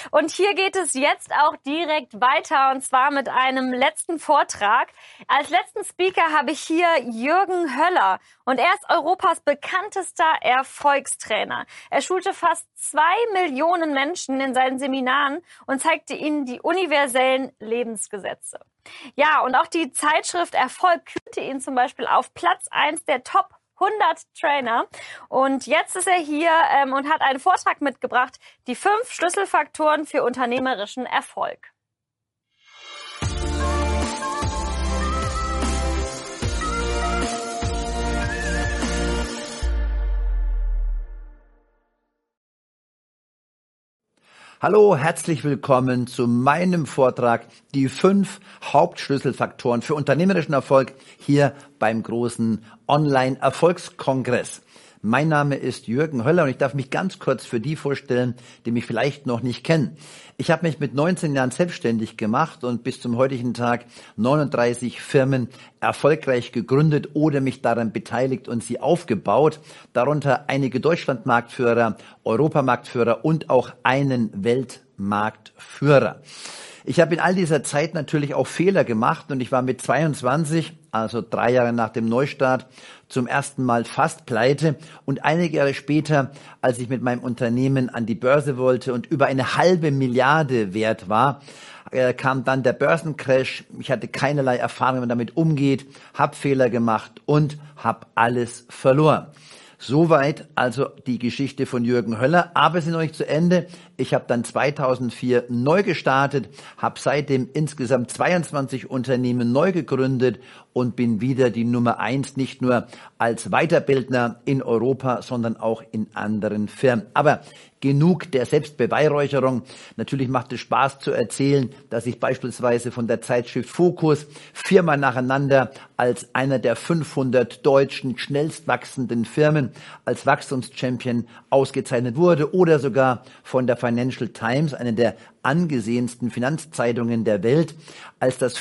Und hier geht es jetzt auch direkt weiter, und zwar mit einem letzten Vortrag. Als letzten Speaker habe ich hier Jürgen Höller, und er ist Europas bekanntester Erfolgstrainer. Er schulte fast 2 Millionen Menschen in seinen Seminaren und zeigte ihnen die universellen Lebensgesetze. Ja, und auch die Zeitschrift Erfolg kürte ihn zum Beispiel auf Platz 1 der Top 100 Trainer. Und jetzt ist er hier und hat einen Vortrag mitgebracht, die 5 Schlüsselfaktoren für unternehmerischen Erfolg. Hallo, herzlich willkommen zu meinem Vortrag, die 5 Hauptschlüsselfaktoren für unternehmerischen Erfolg hier beim großen Online-Erfolgskongress. Mein Name ist Jürgen Höller und ich darf mich ganz kurz für die vorstellen, die mich vielleicht noch nicht kennen. Ich habe mich mit 19 Jahren selbstständig gemacht und bis zum heutigen Tag 39 Firmen erfolgreich gegründet oder mich daran beteiligt und sie aufgebaut. Darunter einige Deutschlandmarktführer, Europamarktführer und auch einen Weltmarktführer. Ich habe in all dieser Zeit natürlich auch Fehler gemacht und ich war mit 22, also 3 Jahre nach dem Neustart, zum ersten Mal fast pleite. Und einige Jahre später, als ich mit meinem Unternehmen an die Börse wollte und über 1/2 Milliarde wert war, kam dann der Börsencrash. Ich hatte keinerlei Erfahrung, wie man damit umgeht, habe Fehler gemacht und habe alles verloren. Soweit also die Geschichte von Jürgen Höller, aber es ist noch nicht zu Ende. Ich habe dann 2004 neu gestartet, habe seitdem insgesamt 22 Unternehmen neu gegründet und bin wieder die Nummer 1, nicht nur als Weiterbildner in Europa, sondern auch in anderen Firmen. Aber genug der Selbstbeweihräucherung. Natürlich macht es Spaß zu erzählen, dass ich beispielsweise von der Zeitschrift Focus 4-mal nacheinander als einer der 500 deutschen schnellst wachsenden Firmen als Wachstumschampion ausgezeichnet wurde oder sogar von der Financial Times, einer der angesehensten Finanzzeitungen der Welt, als das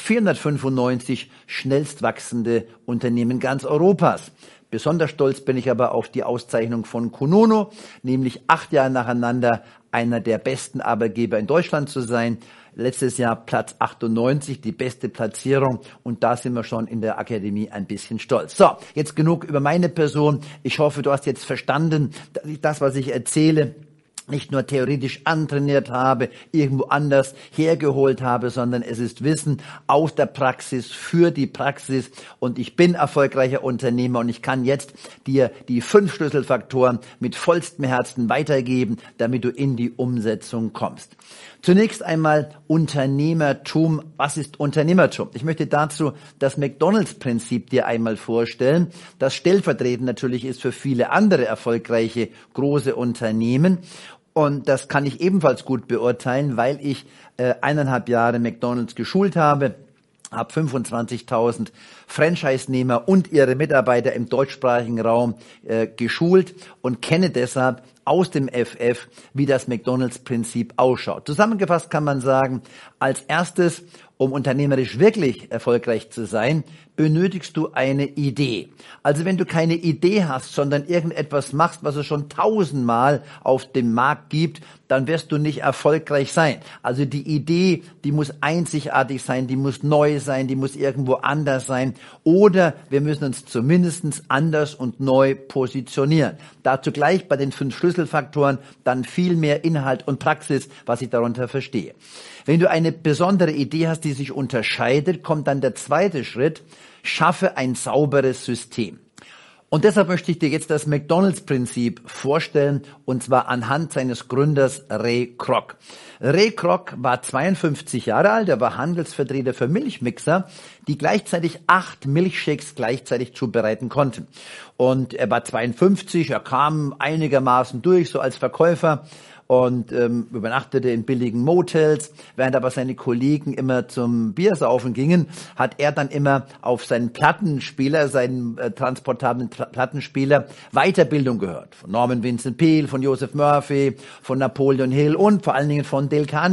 495 schnellst wachsende Unternehmen ganz Europas. Besonders stolz bin ich aber auf die Auszeichnung von Kununu, nämlich 8 Jahre nacheinander einer der besten Arbeitgeber in Deutschland zu sein. Letztes Jahr Platz 98, die beste Platzierung, und da sind wir schon in der Akademie ein bisschen stolz. So, jetzt genug über meine Person. Ich hoffe, du hast jetzt verstanden, dass ich das, was ich erzähle, nicht nur theoretisch antrainiert habe, irgendwo anders hergeholt habe, sondern es ist Wissen aus der Praxis für die Praxis, und ich bin erfolgreicher Unternehmer und ich kann jetzt dir die 5 Schlüsselfaktoren mit vollstem Herzen weitergeben, damit du in die Umsetzung kommst. Zunächst einmal Unternehmertum. Was ist Unternehmertum? Ich möchte dazu das McDonald's-Prinzip dir einmal vorstellen, das stellvertretend natürlich ist für viele andere erfolgreiche große Unternehmen. Und das kann ich ebenfalls gut beurteilen, weil ich 1,5 Jahre McDonald's geschult habe, habe 25.000 Franchise-Nehmer und ihre Mitarbeiter im deutschsprachigen Raum geschult und kenne deshalb aus dem FF, wie das McDonald's-Prinzip ausschaut. Zusammengefasst kann man sagen, als erstes, um unternehmerisch wirklich erfolgreich zu sein, benötigst du eine Idee. Also wenn du keine Idee hast, sondern irgendetwas machst, was es schon 1000-mal auf dem Markt gibt, dann wirst du nicht erfolgreich sein. Also die Idee, die muss einzigartig sein, die muss neu sein, die muss irgendwo anders sein, oder wir müssen uns zumindest anders und neu positionieren. Dazu gleich bei den 5 Schlüsselfaktoren dann viel mehr Inhalt und Praxis, was ich darunter verstehe. Wenn du eine besondere Idee hast, die sich unterscheidet, kommt dann der zweite Schritt: schaffe ein sauberes System. Und deshalb möchte ich dir jetzt das McDonald's-Prinzip vorstellen, und zwar anhand seines Gründers Ray Kroc. Ray Kroc war 52 Jahre alt, er war Handelsvertreter für Milchmixer, die gleichzeitig 8 Milchshakes gleichzeitig zubereiten konnten. Und er war 52, er kam einigermaßen durch, so als Verkäufer, und übernachtete in billigen Motels. Während aber seine Kollegen immer zum Biersaufen gingen, hat er dann immer auf seinen Plattenspieler, seinen transportablen Plattenspieler, Weiterbildung gehört. Von Norman Vincent Peale, von Joseph Murphy, von Napoleon Hill und vor allen Dingen von Dale Carnegie.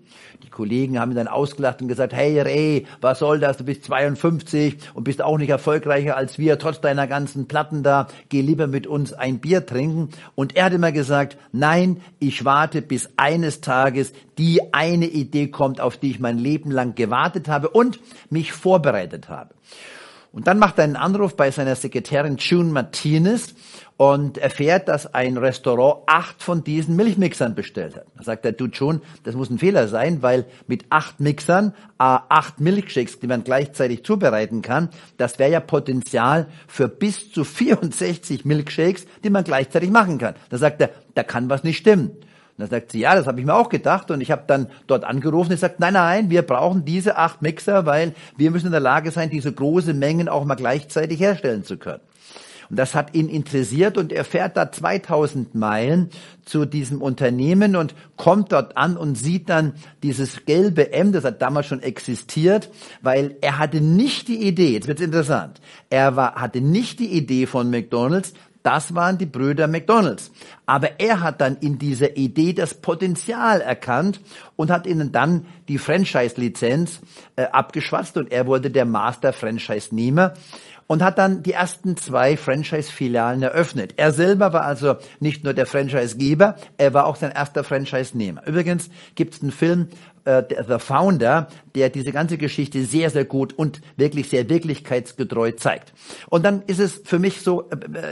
Die Kollegen haben ihn dann ausgelacht und gesagt, hey Ray, was soll das, du bist 52 und bist auch nicht erfolgreicher als wir, trotz deiner ganzen Platten da, geh lieber mit uns ein Bier trinken. Und er hat immer gesagt, nein, ich warte, bis eines Tages die eine Idee kommt, auf die ich mein Leben lang gewartet habe und mich vorbereitet habe. Und dann macht er einen Anruf bei seiner Sekretärin June Martinez und erfährt, dass ein Restaurant 8 von diesen Milchmixern bestellt hat. Da sagt er, du June, das muss ein Fehler sein, weil mit 8 Mixern, 8 Milkshakes, die man gleichzeitig zubereiten kann, das wäre ja Potenzial für bis zu 64 Milkshakes, die man gleichzeitig machen kann. Da sagt er, da kann was nicht stimmen. Und dann sagt sie, ja, das habe ich mir auch gedacht und ich habe dann dort angerufen und gesagt, nein, wir brauchen diese 8 Mixer, weil wir müssen in der Lage sein, diese große Mengen auch mal gleichzeitig herstellen zu können. Und das hat ihn interessiert und er fährt da 2000 Meilen zu diesem Unternehmen und kommt dort an und sieht dann dieses gelbe M, das hat damals schon existiert, weil er hatte nicht die Idee, jetzt wird's interessant, hatte nicht die Idee von McDonald's, das waren die Brüder McDonald's. Aber er hat dann in dieser Idee das Potenzial erkannt und hat ihnen dann die Franchise-Lizenz abgeschwatzt und er wurde der Master-Franchise-Nehmer und hat dann die ersten 2 Franchise-Filialen eröffnet. Er selber war also nicht nur der Franchise-Geber, er war auch sein erster Franchise-Nehmer. Übrigens gibt es einen Film, The Founder, der diese ganze Geschichte sehr, sehr gut und wirklich sehr wirklichkeitsgetreu zeigt. Und dann ist es für mich so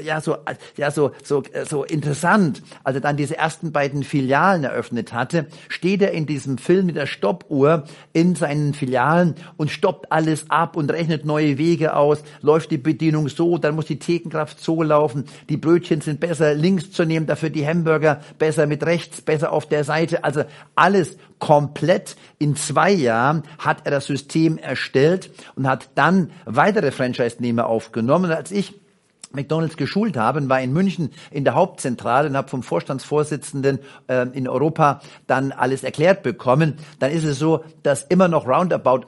interessant, als er dann diese ersten beiden Filialen eröffnet hatte, steht er in diesem Film mit der Stoppuhr in seinen Filialen und stoppt alles ab und rechnet neue Wege aus, läuft die Bedienung so, dann muss die Thekenkraft so laufen, die Brötchen sind besser links zu nehmen, dafür die Hamburger besser mit rechts, besser auf der Seite, also alles komplett. In 2 Jahren hat er das System erstellt und hat dann weitere Franchise-Nehmer aufgenommen. Und als ich McDonald's geschult habe, war in München in der Hauptzentrale und habe vom Vorstandsvorsitzenden in Europa dann alles erklärt bekommen. Dann ist es so, dass immer noch roundabout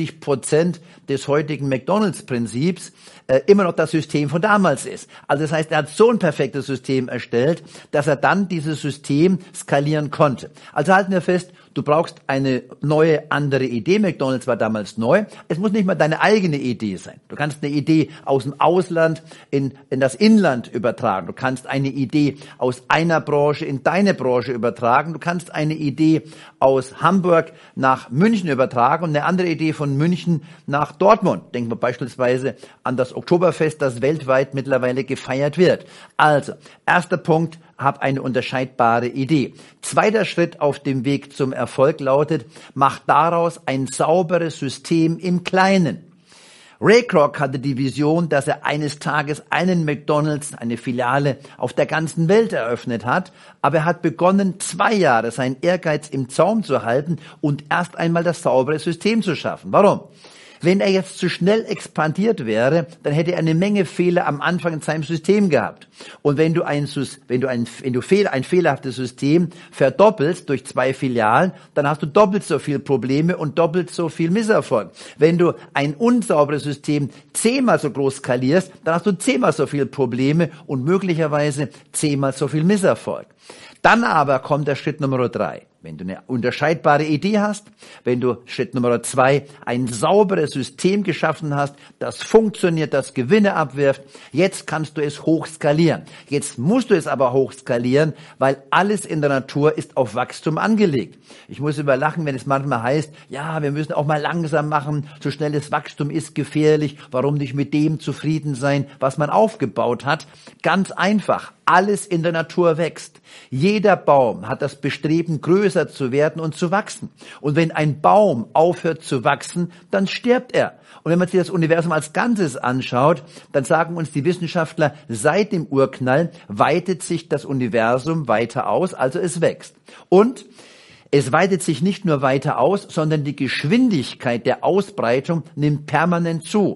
80% des heutigen McDonald's-Prinzips immer noch das System von damals ist. Also das heißt, er hat so ein perfektes System erstellt, dass er dann dieses System skalieren konnte. Also halten wir fest, du brauchst eine neue, andere Idee. McDonald's war damals neu. Es muss nicht mal deine eigene Idee sein. Du kannst eine Idee aus dem Ausland in das Inland übertragen. Du kannst eine Idee aus einer Branche in deine Branche übertragen. Du kannst eine Idee aus Hamburg nach München übertragen und eine andere Idee von München nach Dortmund. Denken wir beispielsweise an das Oktoberfest, das weltweit mittlerweile gefeiert wird. Also, erster Punkt, hab eine unterscheidbare Idee. Zweiter Schritt auf dem Weg zum Erfolg lautet, mach daraus ein sauberes System im Kleinen. Ray Kroc hatte die Vision, dass er eines Tages einen McDonald's, eine Filiale auf der ganzen Welt eröffnet hat, aber er hat begonnen, 2 Jahre seinen Ehrgeiz im Zaum zu halten und erst einmal das saubere System zu schaffen. Warum? Wenn er jetzt zu schnell expandiert wäre, dann hätte er eine Menge Fehler am Anfang in seinem System gehabt. Und wenn du ein fehlerhaftes System verdoppelst durch 2 Filialen, dann hast du doppelt so viel Probleme und doppelt so viel Misserfolg. Wenn du ein unsauberes System 10-mal so groß skalierst, dann hast du 10-mal so viel Probleme und möglicherweise 10-mal so viel Misserfolg. Dann aber kommt der Schritt Nummer 3. Wenn du eine unterscheidbare Idee hast, wenn du Schritt Nummer 2 ein sauberes System geschaffen hast, das funktioniert, das Gewinne abwirft, jetzt kannst du es hochskalieren. Jetzt musst du es aber hochskalieren, weil alles in der Natur ist auf Wachstum angelegt. Ich muss immer lachen, wenn es manchmal heißt, ja, wir müssen auch mal langsam machen, so schnelles Wachstum ist gefährlich, warum nicht mit dem zufrieden sein, was man aufgebaut hat? Ganz einfach. Alles in der Natur wächst. Jeder Baum hat das Bestreben, größer zu werden und zu wachsen. Und wenn ein Baum aufhört zu wachsen, dann stirbt er. Und wenn man sich das Universum als Ganzes anschaut, dann sagen uns die Wissenschaftler, seit dem Urknall weitet sich das Universum weiter aus, also es wächst. Und es weitet sich nicht nur weiter aus, sondern die Geschwindigkeit der Ausbreitung nimmt permanent zu.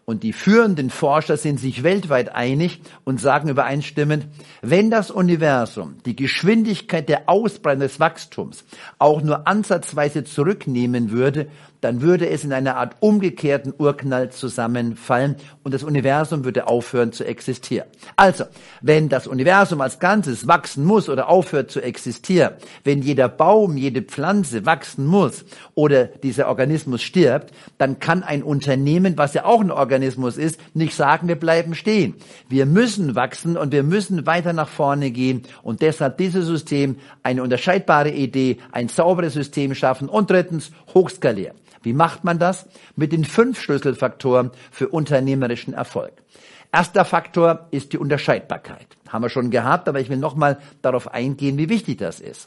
Und die führenden Forscher sind sich weltweit einig und sagen übereinstimmend, wenn das Universum die Geschwindigkeit der Ausbreitung des Wachstums auch nur ansatzweise zurücknehmen würde, dann würde es in einer Art umgekehrten Urknall zusammenfallen und das Universum würde aufhören zu existieren. Also, wenn das Universum als Ganzes wachsen muss oder aufhört zu existieren, wenn jeder Baum, jede Pflanze wachsen muss oder dieser Organismus stirbt, dann kann ein Unternehmen, was ja auch ein Organismus ist, nicht sagen, wir bleiben stehen. Wir müssen wachsen und wir müssen weiter nach vorne gehen und deshalb dieses System eine unterscheidbare Idee, ein sauberes System schaffen und drittens hochskalieren. Wie macht man das? Mit den 5 Schlüsselfaktoren für unternehmerischen Erfolg. Erster Faktor ist die Unterscheidbarkeit. Haben wir schon gehabt, aber ich will nochmal darauf eingehen, wie wichtig das ist.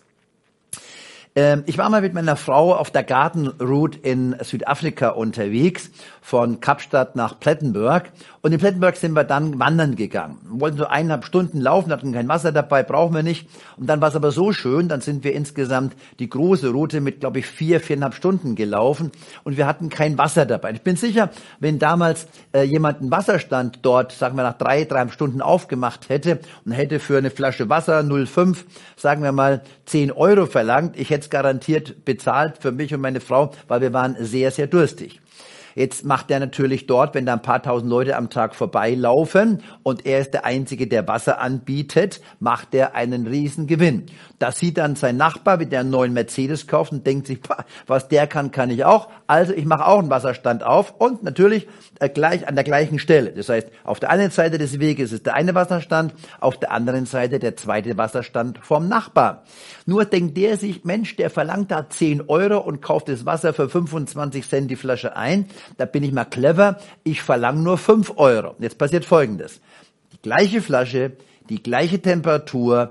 Ich war mal mit meiner Frau auf der Garden Route in Südafrika unterwegs, von Kapstadt nach Plettenberg. Und in Plettenberg sind wir dann wandern gegangen. Wir wollten so 1,5 Stunden laufen, hatten kein Wasser dabei, brauchen wir nicht. Und dann war es aber so schön, dann sind wir insgesamt die große Route mit, glaube ich, 4,5 Stunden gelaufen. Und wir hatten kein Wasser dabei. Ich bin sicher, wenn damals jemand einen Wasserstand dort, sagen wir nach 3,5 Stunden aufgemacht hätte und hätte für eine Flasche Wasser 0,5, sagen wir mal 10 Euro verlangt, ich hätte es garantiert bezahlt für mich und meine Frau, weil wir waren sehr, sehr durstig. Jetzt macht er natürlich dort, wenn da ein paar tausend Leute am Tag vorbeilaufen und er ist der Einzige, der Wasser anbietet, macht er einen riesen Gewinn. Das sieht dann sein Nachbar, wie der einen neuen Mercedes kauft und denkt sich, was der kann, kann ich auch. Also ich mache auch einen Wasserstand auf und natürlich gleich an der gleichen Stelle. Das heißt, auf der einen Seite des Weges ist der eine Wasserstand, auf der anderen Seite der zweite Wasserstand vom Nachbarn. Nur denkt der sich, Mensch, der verlangt da 10 Euro und kauft das Wasser für 25 Cent die Flasche ein. Da bin ich mal clever, ich verlange nur 5 Euro. Jetzt passiert Folgendes. Die gleiche Flasche, die gleiche Temperatur,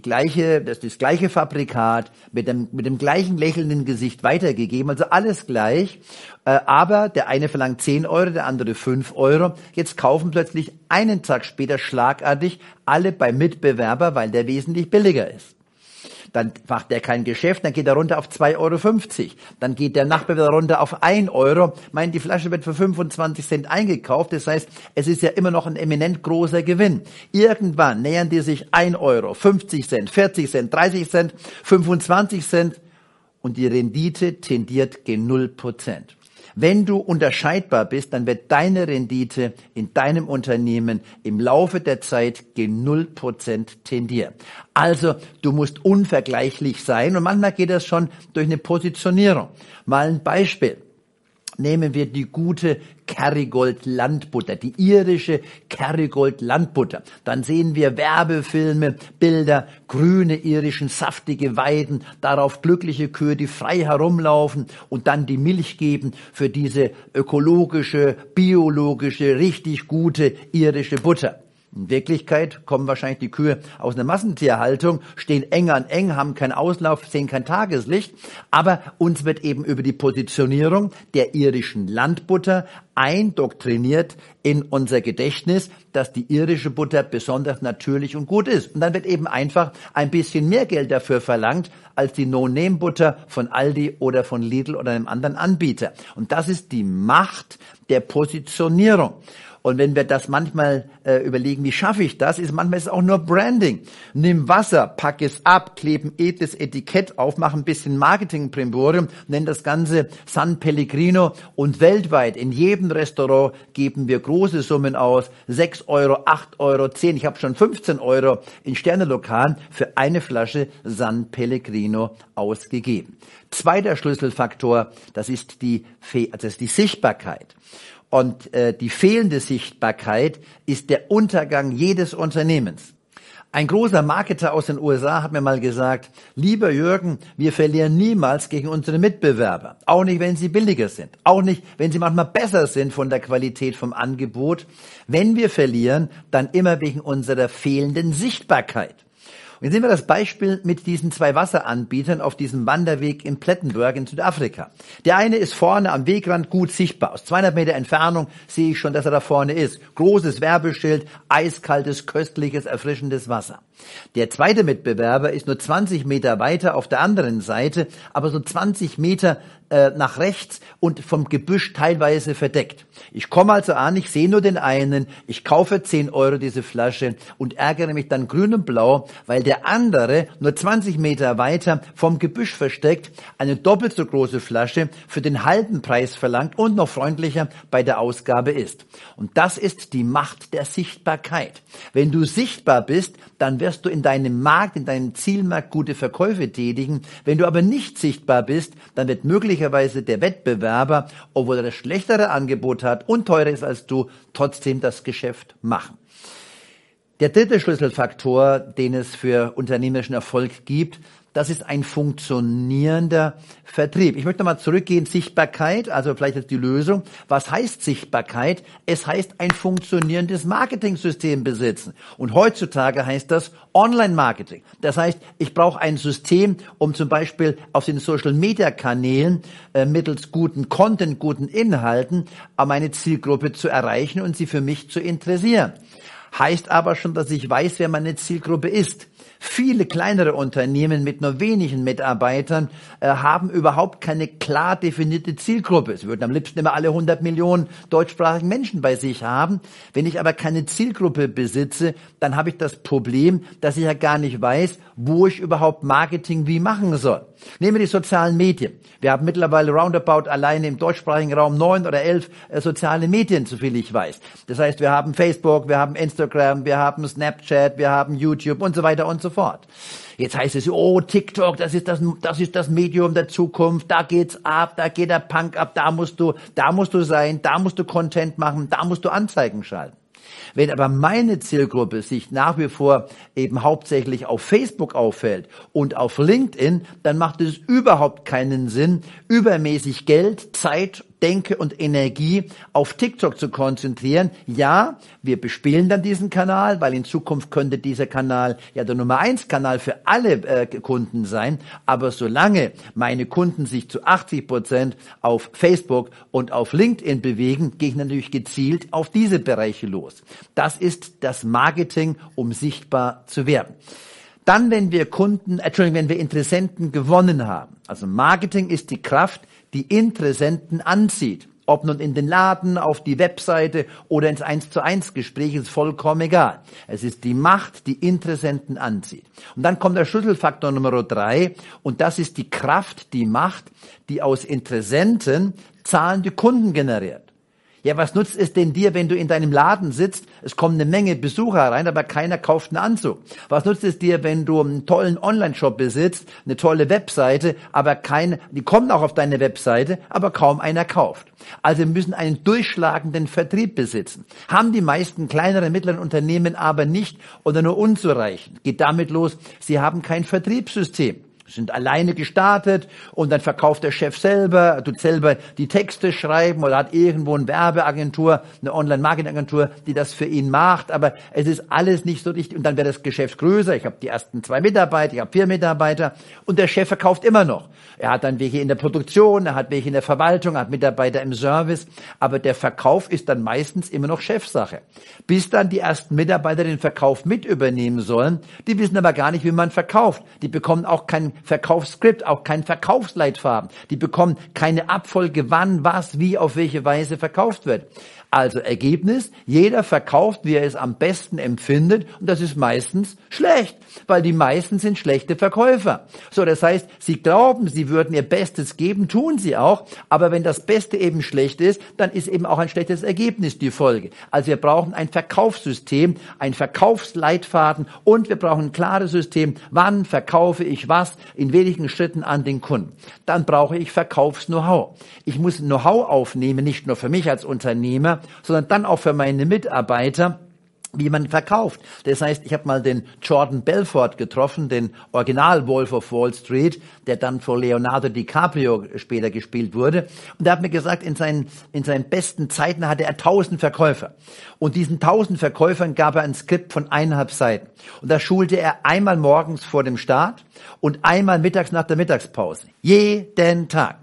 das gleiche Fabrikat, mit dem gleichen lächelnden Gesicht weitergegeben, also alles gleich. Aber der eine verlangt 10 Euro, der andere 5 Euro. Jetzt kaufen plötzlich einen Tag später schlagartig alle beim Mitbewerber, weil der wesentlich billiger ist. Dann macht der kein Geschäft, dann geht er runter auf 2,50 Euro. Dann geht der Nachbewerber runter auf 1 Euro. Die Flasche wird für 25 Cent eingekauft. Das heißt, es ist ja immer noch ein eminent großer Gewinn. Irgendwann nähern die sich 1 Euro, 50 Cent, 40 Cent, 30 Cent, 25 Cent und die Rendite tendiert gen 0%. Wenn du unterscheidbar bist, dann wird deine Rendite in deinem Unternehmen im Laufe der Zeit gen 0% tendieren. Also du musst unvergleichlich sein und manchmal geht das schon durch eine Positionierung. Mal ein Beispiel. Nehmen wir die gute Kerrygold Landbutter, die irische Kerrygold Landbutter. Dann sehen wir Werbefilme, Bilder, grüne irischen saftige Weiden, darauf glückliche Kühe, die frei herumlaufen und dann die Milch geben für diese ökologische, biologische, richtig gute irische Butter. In Wirklichkeit kommen wahrscheinlich die Kühe aus einer Massentierhaltung, stehen eng an eng, haben keinen Auslauf, sehen kein Tageslicht. Aber uns wird eben über die Positionierung der irischen Landbutter eindoktriniert in unser Gedächtnis, dass die irische Butter besonders natürlich und gut ist. Und dann wird eben einfach ein bisschen mehr Geld dafür verlangt, als die No-Name-Butter von Aldi oder von Lidl oder einem anderen Anbieter. Und das ist die Macht der Positionierung. Und wenn wir das manchmal überlegen, wie schaffe ich das, manchmal ist es auch nur Branding. Nimm Wasser, pack es ab, kleben edles Etikett auf, mach ein bisschen Marketing-Primborium, nenn das Ganze San Pellegrino und weltweit in jedem Restaurant geben wir große Summen aus, 6 Euro, 8 Euro, 10, ich habe schon 15 Euro in Sternelokalen für eine Flasche San Pellegrino ausgegeben. Zweiter Schlüsselfaktor, das ist die Sichtbarkeit. Und die fehlende Sichtbarkeit ist der Untergang jedes Unternehmens. Ein großer Marketer aus den USA hat mir mal gesagt, lieber Jürgen, wir verlieren niemals gegen unsere Mitbewerber. Auch nicht, wenn sie billiger sind. Auch nicht, wenn sie manchmal besser sind von der Qualität vom Angebot. Wenn wir verlieren, dann immer wegen unserer fehlenden Sichtbarkeit. Und jetzt sehen wir das Beispiel mit diesen 2 Wasseranbietern auf diesem Wanderweg in Plettenberg in Südafrika. Der eine ist vorne am Wegrand gut sichtbar. Aus 200 Meter Entfernung sehe ich schon, dass er da vorne ist. Großes Werbeschild, eiskaltes, köstliches, erfrischendes Wasser. Der zweite Mitbewerber ist nur 20 Meter weiter auf der anderen Seite, aber so 20 Meter nach rechts und vom Gebüsch teilweise verdeckt. Ich komme also an, ich sehe nur den einen, ich kaufe 10 Euro diese Flasche und ärgere mich dann grün und blau, weil der andere nur 20 Meter weiter vom Gebüsch versteckt eine doppelt so große Flasche für den halben Preis verlangt und noch freundlicher bei der Ausgabe ist. Und das ist die Macht der Sichtbarkeit. Wenn du sichtbar bist, dann wirst du in deinem Markt, in deinem Zielmarkt gute Verkäufe tätigen. Wenn du aber nicht sichtbar bist, dann wird möglicherweise der Wettbewerber, obwohl er das schlechtere Angebot hat und teurer ist als du, trotzdem das Geschäft machen. Der dritte Schlüsselfaktor, den es für unternehmerischen Erfolg gibt, das ist ein funktionierender Vertrieb. Ich möchte nochmal zurückgehen, Sichtbarkeit, also vielleicht ist die Lösung. Was heißt Sichtbarkeit? Es heißt ein funktionierendes Marketing-System besitzen. Und heutzutage heißt das Online-Marketing. Das heißt, ich brauche ein System, um zum Beispiel auf den Social-Media-Kanälen mittels guten Content, guten Inhalten meine Zielgruppe zu erreichen und sie für mich zu interessieren. Heißt aber schon, dass ich weiß, wer meine Zielgruppe ist. Viele kleinere Unternehmen mit nur wenigen Mitarbeitern haben überhaupt keine klar definierte Zielgruppe. Sie würden am liebsten immer alle 100 Millionen deutschsprachigen Menschen bei sich haben. Wenn ich aber keine Zielgruppe besitze, dann habe ich das Problem, dass ich ja gar nicht weiß, wo ich überhaupt Marketing wie machen soll. Nehmen wir die sozialen Medien. Wir haben mittlerweile roundabout alleine im deutschsprachigen Raum 9 oder 11 soziale Medien, soviel ich weiß. Das heißt, wir haben Facebook, wir haben Instagram, wir haben Snapchat, wir haben YouTube und so weiter und so fort. Jetzt heißt es, oh, TikTok, das ist das Medium der Zukunft, da geht's ab, da geht der Punk ab, da musst du sein, da musst du Content machen, da musst du Anzeigen schalten. Wenn aber meine Zielgruppe sich nach wie vor eben hauptsächlich auf Facebook auffällt und auf LinkedIn, dann macht es überhaupt keinen Sinn, übermäßig Geld, Zeit, Denke und Energie auf TikTok zu konzentrieren. Ja, wir bespielen dann diesen Kanal, weil in Zukunft könnte dieser Kanal ja der Nummer 1 Kanal für alle Kunden sein. Aber solange meine Kunden sich zu 80% auf Facebook und auf LinkedIn bewegen, gehe ich natürlich gezielt auf diese Bereiche los. Das ist das Marketing, um sichtbar zu werden. Dann, wenn wir Interessenten gewonnen haben. Also Marketing ist die Kraft, die Interessenten anzieht. Ob nun in den Laden, auf die Webseite oder ins 1:1 Gespräch, ist vollkommen egal. Es ist die Macht, die Interessenten anzieht. Und dann kommt der Schlüsselfaktor Nummer 3 und das ist die Kraft, die Macht, die aus Interessenten zahlende Kunden generiert. Ja, was nutzt es denn dir, wenn du in deinem Laden sitzt, es kommen eine Menge Besucher rein, aber keiner kauft einen Anzug? Was nutzt es dir, wenn du einen tollen Online-Shop besitzt, eine tolle Webseite, aber die kommen auch auf deine Webseite, aber kaum einer kauft? Also wir müssen einen durchschlagenden Vertrieb besitzen. Haben die meisten kleineren, mittleren Unternehmen aber nicht oder nur unzureichend. Geht damit los, sie haben kein Vertriebssystem. Sind alleine gestartet und dann verkauft der Chef selber, tut selber die Texte schreiben oder hat irgendwo eine Werbeagentur, eine Online-Marketing-Agentur, die das für ihn macht, aber es ist alles nicht so richtig und dann wird das Geschäft größer. Ich habe die ersten 2 Mitarbeiter, ich habe 4 Mitarbeiter und der Chef verkauft immer noch. Er hat dann welche in der Produktion, er hat welche in der Verwaltung, er hat Mitarbeiter im Service, aber der Verkauf ist dann meistens immer noch Chefsache. Bis dann die ersten Mitarbeiter den Verkauf mit übernehmen sollen, die wissen aber gar nicht, wie man verkauft. Die bekommen auch kein Verkaufsskript, auch kein Verkaufsleitfaden. Die bekommen keine Abfolge, wann, was, wie, auf welche Weise verkauft wird. Also Ergebnis, jeder verkauft, wie er es am besten empfindet und das ist meistens schlecht, weil die meisten sind schlechte Verkäufer. So, das heißt, sie glauben, sie würden ihr Bestes geben, tun sie auch, aber wenn das Beste eben schlecht ist, dann ist eben auch ein schlechtes Ergebnis die Folge. Also wir brauchen ein Verkaufssystem, ein Verkaufsleitfaden und wir brauchen ein klares System, wann verkaufe ich was, in wenigen Schritten an den Kunden. Dann brauche ich Verkaufs-Know-how. Ich muss Know-how aufnehmen, nicht nur für mich als Unternehmer, sondern dann auch für meine Mitarbeiter, wie man verkauft. Das heißt, ich habe mal den Jordan Belfort getroffen, den Original Wolf of Wall Street, der dann vor Leonardo DiCaprio später gespielt wurde. Und er hat mir gesagt, in seinen besten Zeiten hatte er 1000 Verkäufer. Und diesen 1000 Verkäufern gab er ein Skript von 1,5 Seiten. Und da schulte er einmal morgens vor dem Start und einmal mittags nach der Mittagspause. Jeden Tag.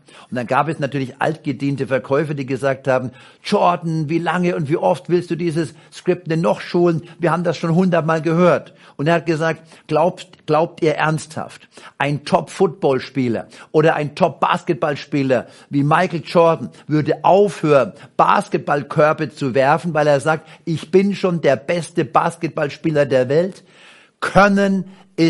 Und dann gab es natürlich altgediente Verkäufer, die gesagt haben, Jordan, wie lange und wie oft willst du dieses Skript denn noch schulen? Wir haben das schon 100-mal gehört. Und er hat gesagt, glaubt ihr ernsthaft, ein Top-Footballspieler oder ein Top-Basketballspieler wie Michael Jordan würde aufhören, Basketballkörbe zu werfen, weil er sagt, ich bin schon der beste Basketballspieler der Welt? Können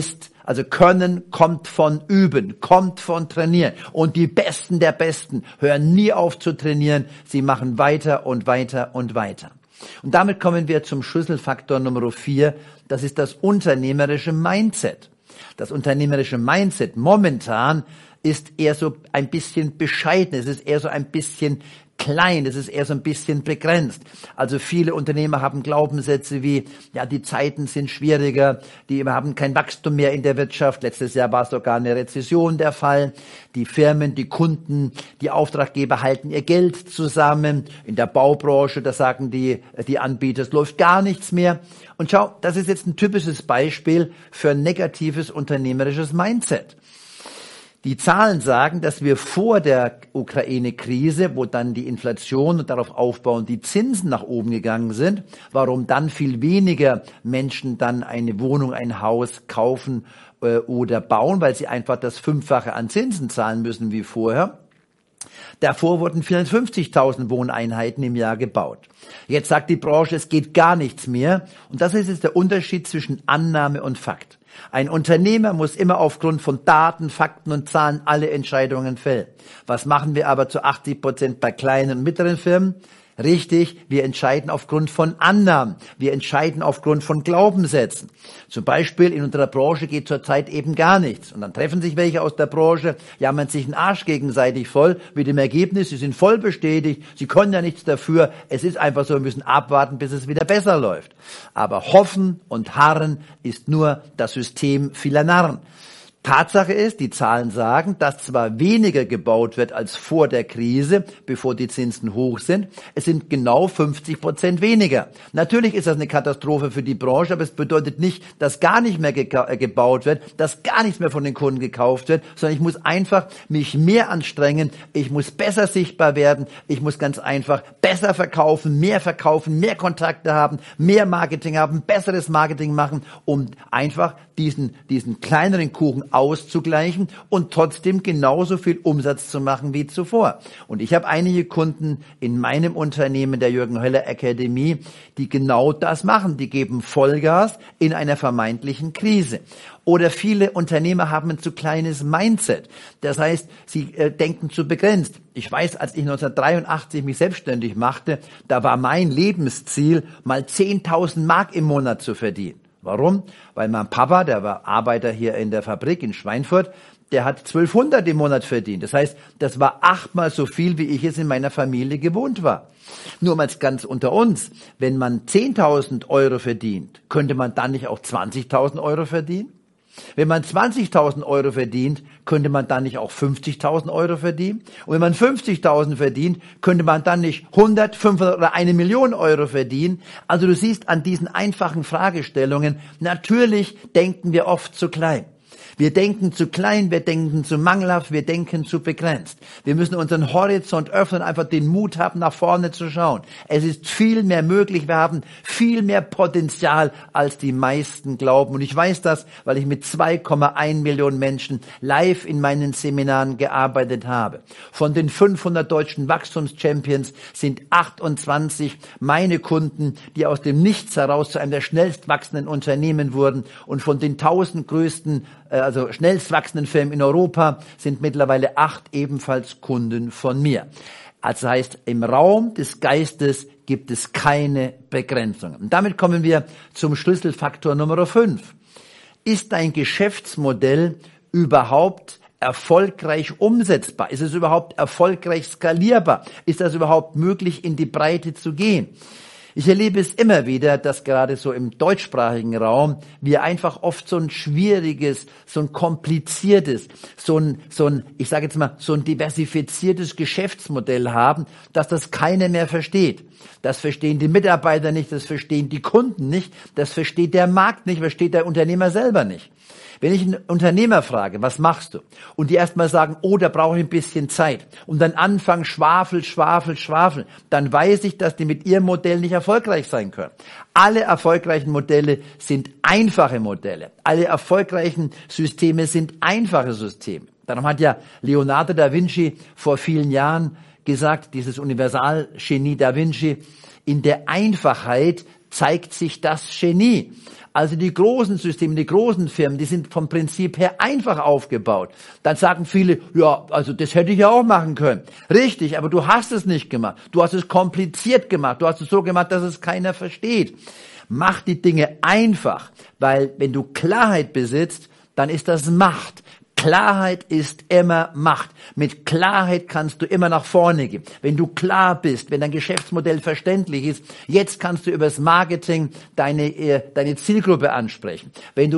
kommt von Üben, kommt von Trainieren. Und die Besten der Besten hören nie auf zu trainieren. Sie machen weiter und weiter und weiter. Und damit kommen wir zum Schlüsselfaktor Nummer 4. Das ist das unternehmerische Mindset. Das unternehmerische Mindset momentan ist eher so ein bisschen bescheiden. Es ist eher so ein bisschen klein, es ist eher so ein bisschen begrenzt. Also viele Unternehmer haben Glaubenssätze wie, ja, die Zeiten sind schwieriger, die haben kein Wachstum mehr in der Wirtschaft. Letztes Jahr war sogar eine Rezession der Fall. Die Firmen, die Kunden, die Auftraggeber halten ihr Geld zusammen. In der Baubranche, da sagen die Anbieter, es läuft gar nichts mehr. Und schau, das ist jetzt ein typisches Beispiel für ein negatives unternehmerisches Mindset. Die Zahlen sagen, dass wir vor der Ukraine-Krise, wo dann die Inflation und darauf aufbauend die Zinsen nach oben gegangen sind, warum dann viel weniger Menschen dann eine Wohnung, ein Haus kaufen oder bauen, weil sie einfach das Fünffache an Zinsen zahlen müssen wie vorher. Davor wurden 450.000 Wohneinheiten im Jahr gebaut. Jetzt sagt die Branche, es geht gar nichts mehr. Und das ist jetzt der Unterschied zwischen Annahme und Fakt. Ein Unternehmer muss immer aufgrund von Daten, Fakten und Zahlen alle Entscheidungen fällen. Was machen wir aber zu 80% bei kleinen und mittleren Firmen? Richtig, wir entscheiden aufgrund von Annahmen. Wir entscheiden aufgrund von Glaubenssätzen. Zum Beispiel in unserer Branche geht zurzeit eben gar nichts. Und dann treffen sich welche aus der Branche, jammern sich den Arsch gegenseitig voll, mit dem Ergebnis, sie sind voll bestätigt, sie können ja nichts dafür, es ist einfach so, wir müssen abwarten, bis es wieder besser läuft. Aber Hoffen und Harren ist nur das System vieler Narren. Tatsache ist, die Zahlen sagen, dass zwar weniger gebaut wird als vor der Krise, bevor die Zinsen hoch sind, es sind genau 50% weniger. Natürlich ist das eine Katastrophe für die Branche, aber es bedeutet nicht, dass gar nicht mehr gebaut wird, dass gar nichts mehr von den Kunden gekauft wird, sondern ich muss einfach mich mehr anstrengen, ich muss besser sichtbar werden, ich muss ganz einfach besser verkaufen, mehr Kontakte haben, mehr Marketing haben, besseres Marketing machen, um einfach diesen kleineren Kuchen auszugleichen und trotzdem genauso viel Umsatz zu machen wie zuvor. Und ich habe einige Kunden in meinem Unternehmen, der Jürgen Höller Akademie, die genau das machen. Die geben Vollgas in einer vermeintlichen Krise. Oder viele Unternehmer haben ein zu kleines Mindset. Das heißt, sie denken zu begrenzt. Ich weiß, als ich 1983 mich selbstständig machte, da war mein Lebensziel, mal 10.000 Mark im Monat zu verdienen. Warum? Weil mein Papa, der war Arbeiter hier in der Fabrik in Schweinfurt, der hat 1.200 im Monat verdient. Das heißt, das war 8-mal so viel, wie ich es in meiner Familie gewohnt war. Nur mal ganz unter uns, wenn man 10.000 Euro verdient, könnte man dann nicht auch 20.000 Euro verdienen? Wenn man 20.000 Euro verdient, könnte man dann nicht auch 50.000 Euro verdienen? Und wenn man 50.000 verdient, könnte man dann nicht 100, 500 oder 1 Million Euro verdienen? Also du siehst an diesen einfachen Fragestellungen, natürlich denken wir oft zu klein. Wir denken zu klein, wir denken zu mangelhaft, wir denken zu begrenzt. Wir müssen unseren Horizont öffnen, einfach den Mut haben, nach vorne zu schauen. Es ist viel mehr möglich, wir haben viel mehr Potenzial, als die meisten glauben. Und ich weiß das, weil ich mit 2,1 Millionen Menschen live in meinen Seminaren gearbeitet habe. Von den 500 deutschen Wachstumschampions sind 28 meine Kunden, die aus dem Nichts heraus zu einem der schnellst wachsenden Unternehmen wurden. Und von den 1000 größten schnellst wachsenden Firmen in Europa sind mittlerweile 8 ebenfalls Kunden von mir. Also heißt, im Raum des Geistes gibt es keine Begrenzungen. Und damit kommen wir zum Schlüsselfaktor Nummer 5. Ist dein Geschäftsmodell überhaupt erfolgreich umsetzbar? Ist es überhaupt erfolgreich skalierbar? Ist das überhaupt möglich, in die Breite zu gehen? Ich erlebe es immer wieder, dass gerade so im deutschsprachigen Raum wir einfach oft so ein schwieriges, so ein kompliziertes, so ein diversifiziertes Geschäftsmodell haben, dass das keiner mehr versteht. Das verstehen die Mitarbeiter nicht, das verstehen die Kunden nicht, das versteht der Markt nicht, versteht der Unternehmer selber nicht. Wenn ich einen Unternehmer frage, was machst du? Und die erstmal sagen, oh, da brauche ich ein bisschen Zeit. Und dann anfangen, schwafel, dann weiß ich, dass die mit ihrem Modell nicht erfolgreich sein können. Alle erfolgreichen Modelle sind einfache Modelle. Alle erfolgreichen Systeme sind einfache Systeme. Darum hat ja Leonardo da Vinci vor vielen Jahren gesagt, dieses Universalgenie da Vinci, in der Einfachheit zeigt sich das Genie. Also die großen Systeme, die großen Firmen, die sind vom Prinzip her einfach aufgebaut. Dann sagen viele, ja, also das hätte ich ja auch machen können. Richtig, aber du hast es nicht gemacht. Du hast es kompliziert gemacht. Du hast es so gemacht, dass es keiner versteht. Mach die Dinge einfach, weil wenn du Klarheit besitzt, dann ist das Macht. Klarheit ist immer Macht. Mit Klarheit kannst du immer nach vorne gehen. Wenn du klar bist, wenn dein Geschäftsmodell verständlich ist, jetzt kannst du übers Marketing deine Zielgruppe ansprechen. Wenn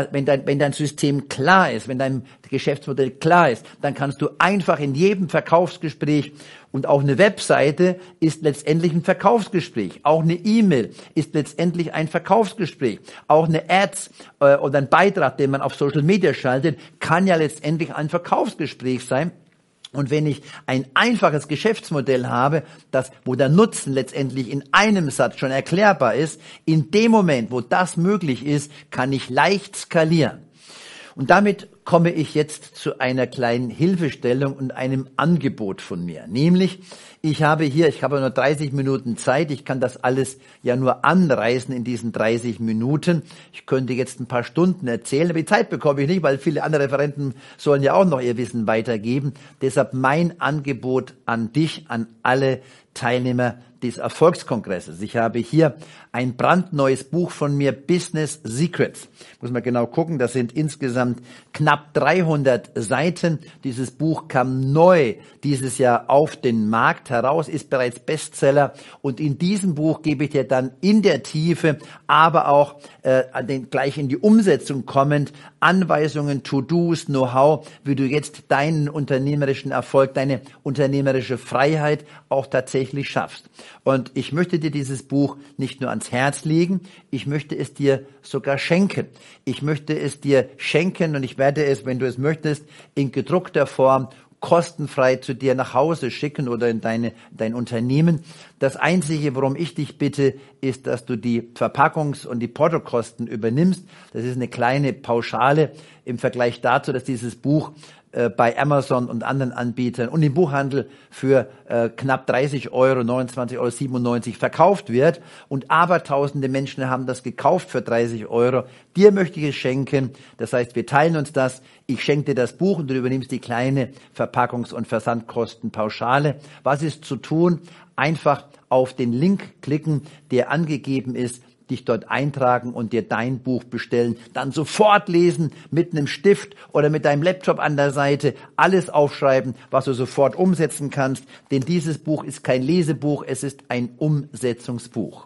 dein System klar ist, wenn dein Geschäftsmodell klar ist, dann kannst du einfach in jedem Verkaufsgespräch, und auch eine Webseite ist letztendlich ein Verkaufsgespräch. Auch eine E-Mail ist letztendlich ein Verkaufsgespräch. Auch eine Ads oder ein Beitrag, den man auf Social Media schaltet, kann ja letztendlich ein Verkaufsgespräch sein. Und wenn ich ein einfaches Geschäftsmodell habe, wo der Nutzen letztendlich in einem Satz schon erklärbar ist, in dem Moment, wo das möglich ist, kann ich leicht skalieren. Und damit komme ich jetzt zu einer kleinen Hilfestellung und einem Angebot von mir. Nämlich, ich habe nur 30 Minuten Zeit. Ich kann das alles ja nur anreißen in diesen 30 Minuten. Ich könnte jetzt ein paar Stunden erzählen, aber die Zeit bekomme ich nicht, weil viele andere Referenten sollen ja auch noch ihr Wissen weitergeben. Deshalb mein Angebot an dich, an alle Teilnehmer des Erfolgskongresses. Ich habe hier ein brandneues Buch von mir, Business Secrets. Muss man genau gucken, das sind insgesamt knapp 300 Seiten. Dieses Buch kam neu dieses Jahr auf den Markt heraus, ist bereits Bestseller. Und in diesem Buch gebe ich dir dann in der Tiefe, aber auch gleich in die Umsetzung kommend, Anweisungen, To-Dos, Know-how, wie du jetzt deinen unternehmerischen Erfolg, deine unternehmerische Freiheit auch tatsächlich schaffst. Und ich möchte dir dieses Buch nicht nur ans Herz legen, ich möchte es dir sogar schenken. Ich möchte es dir schenken und ich werde es, wenn du es möchtest, in gedruckter Form kostenfrei zu dir nach Hause schicken oder in dein Unternehmen. Das Einzige, worum ich dich bitte, ist, dass du die Verpackungs- und die Portokosten übernimmst. Das ist eine kleine Pauschale im Vergleich dazu, dass dieses Buch bei Amazon und anderen Anbietern und im Buchhandel für knapp 30 Euro, 29,97 € verkauft wird. Und abertausende Menschen haben das gekauft für 30 Euro. Dir möchte ich es schenken. Das heißt, wir teilen uns das. Ich schenke dir das Buch und du übernimmst die kleine Verpackungs- und Versandkostenpauschale. Was ist zu tun? Einfach auf den Link klicken, der angegeben ist, dich dort eintragen und dir dein Buch bestellen, dann sofort lesen mit einem Stift oder mit deinem Laptop an der Seite, alles aufschreiben, was du sofort umsetzen kannst, denn dieses Buch ist kein Lesebuch, es ist ein Umsetzungsbuch.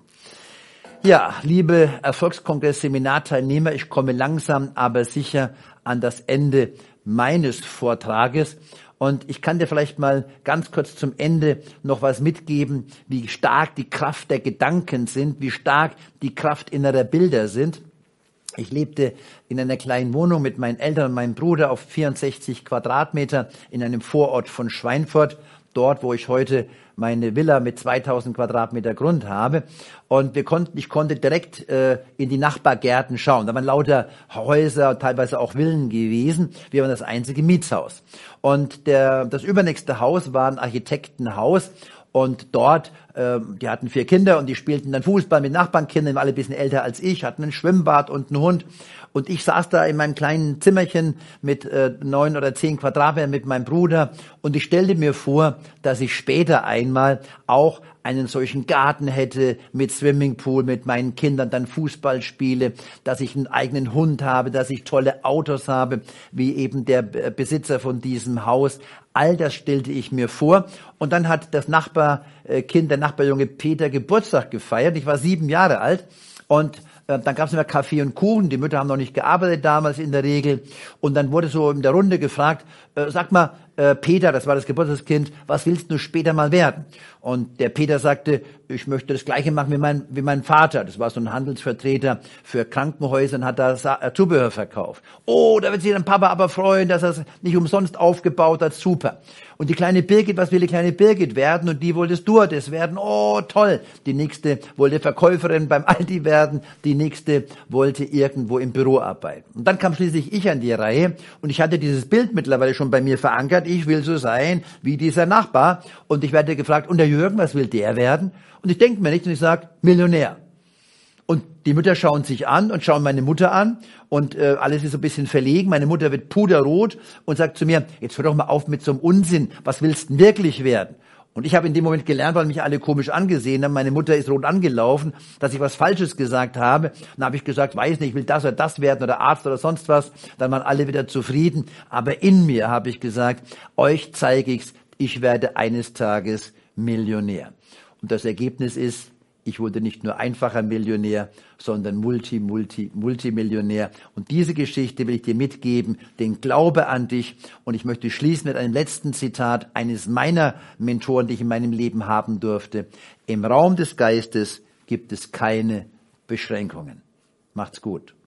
Ja, liebe Erfolgskongress-Seminarteilnehmer, ich komme langsam, aber sicher an das Ende meines Vortrages. Und ich kann dir vielleicht mal ganz kurz zum Ende noch was mitgeben, wie stark die Kraft der Gedanken sind, wie stark die Kraft innerer Bilder sind. Ich lebte in einer kleinen Wohnung mit meinen Eltern und meinem Bruder auf 64 Quadratmeter in einem Vorort von Schweinfurt, dort, wo ich heute meine Villa mit 2000 Quadratmeter Grund habe. Und ich konnte direkt in die Nachbargärten schauen. Da waren lauter Häuser, teilweise auch Villen gewesen. Wir waren das einzige Mietshaus. Und das übernächste Haus war ein Architektenhaus. Und dort, die hatten 4 Kinder und die spielten dann Fußball mit Nachbarnkindern, alle ein bisschen älter als ich, hatten ein Schwimmbad und einen Hund. Und ich saß da in meinem kleinen Zimmerchen mit 9 oder 10 Quadratmetern mit meinem Bruder und ich stellte mir vor, dass ich später einmal auch einen solchen Garten hätte mit Swimmingpool, mit meinen Kindern dann Fußball spiele, dass ich einen eigenen Hund habe, dass ich tolle Autos habe, wie eben der Besitzer von diesem Haus. All das stellte ich mir vor. Und dann hat das Nachbarkind, der Nachbarjunge Peter, Geburtstag gefeiert. Ich war 7 Jahre alt und dann gab es immer Kaffee und Kuchen. Die Mütter haben noch nicht gearbeitet damals in der Regel. Und dann wurde so in der Runde gefragt, sag mal, Peter, das war das Geburtstagskind, was willst du später mal werden? Und der Peter sagte, ich möchte das Gleiche machen wie mein Vater. Das war so ein Handelsvertreter für Krankenhäuser und hat da Zubehör verkauft. Oh, da wird sich dein Papa aber freuen, dass er es nicht umsonst aufgebaut hat. Super. Und die kleine Birgit, was will die kleine Birgit werden? Und die wollte Stewardess werden. Oh, toll. Die nächste wollte Verkäuferin beim Aldi werden. Die nächste wollte irgendwo im Büro arbeiten. Und dann kam schließlich ich an die Reihe. Und ich hatte dieses Bild mittlerweile schon bei mir verankert. Ich will so sein wie dieser Nachbar. Und ich werde gefragt, und der Jürgen, was will der werden? Und ich denke mir nichts und ich sage, Millionär. Und die Mütter schauen sich an und schauen meine Mutter an und alles ist so ein bisschen verlegen. Meine Mutter wird puderrot und sagt zu mir, jetzt hör doch mal auf mit so einem Unsinn. Was willst du denn wirklich werden? Und ich habe in dem Moment gelernt, weil mich alle komisch angesehen haben. Meine Mutter ist rot angelaufen, dass ich was Falsches gesagt habe. Dann habe ich gesagt, weiß nicht, ich will das oder das werden oder Arzt oder sonst was. Dann waren alle wieder zufrieden. Aber in mir habe ich gesagt, euch zeige ich's, ich werde eines Tages Millionär. Und das Ergebnis ist, ich wurde nicht nur einfacher Millionär, sondern Multimillionär. Und diese Geschichte will ich dir mitgeben, den Glaube an dich. Und ich möchte schließen mit einem letzten Zitat eines meiner Mentoren, die ich in meinem Leben haben durfte. Im Raum des Geistes gibt es keine Beschränkungen. Macht's gut.